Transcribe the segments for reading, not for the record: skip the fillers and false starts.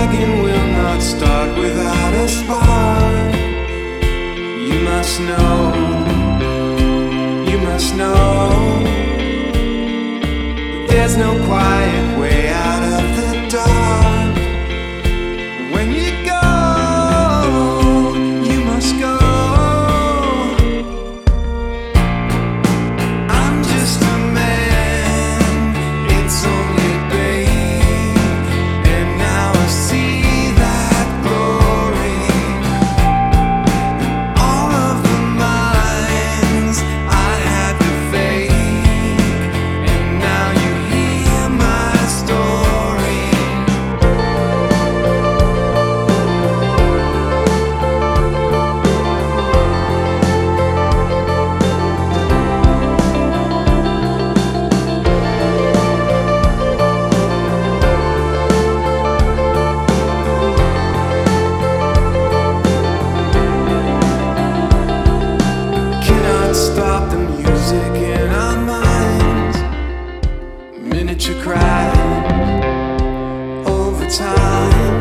dragon will not start without a spark. You must know, you must know, there's no quiet way out of the dark. When you go, you must go. I'm just a man, it's only babe, and now I see that glory. All of the minds I had to fake, and now you hear my story. Cannot stop the music in our minds. Miniature cries over time.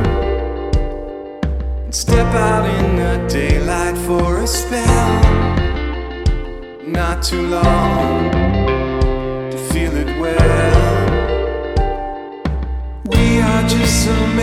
Step out in the daylight for a spell. Not too long to feel it well. We are just some